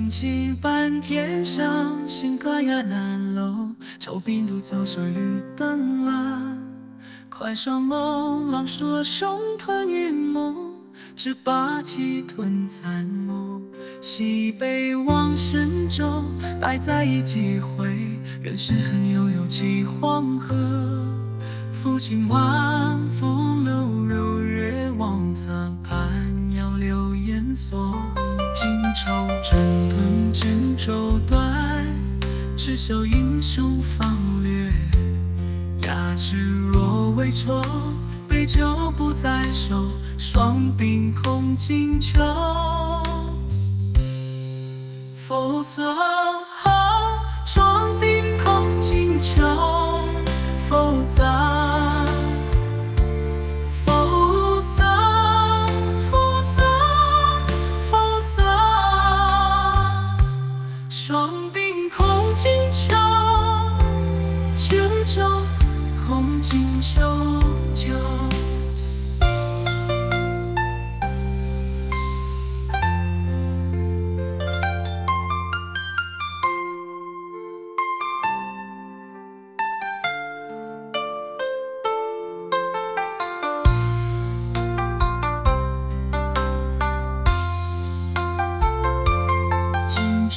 起半天上，心高压难楼，愁病独走水绿灯晚。快双眸，狼说胸吞云梦，只把鸡吞残木。西北望神州，待在一几回，人世恨悠悠几黄河。抚琴晚风流柔月望侧畔，杨柳烟锁。锦绸整顿锦绸断，只笑英雄方略。压枝若为愁，杯酒不在手，双鬓空尽秋。浮色后，双鬓空尽秋。浮色，浮色，浮色，浮色，双鬓空尽秋。秋秋空尽秋秋。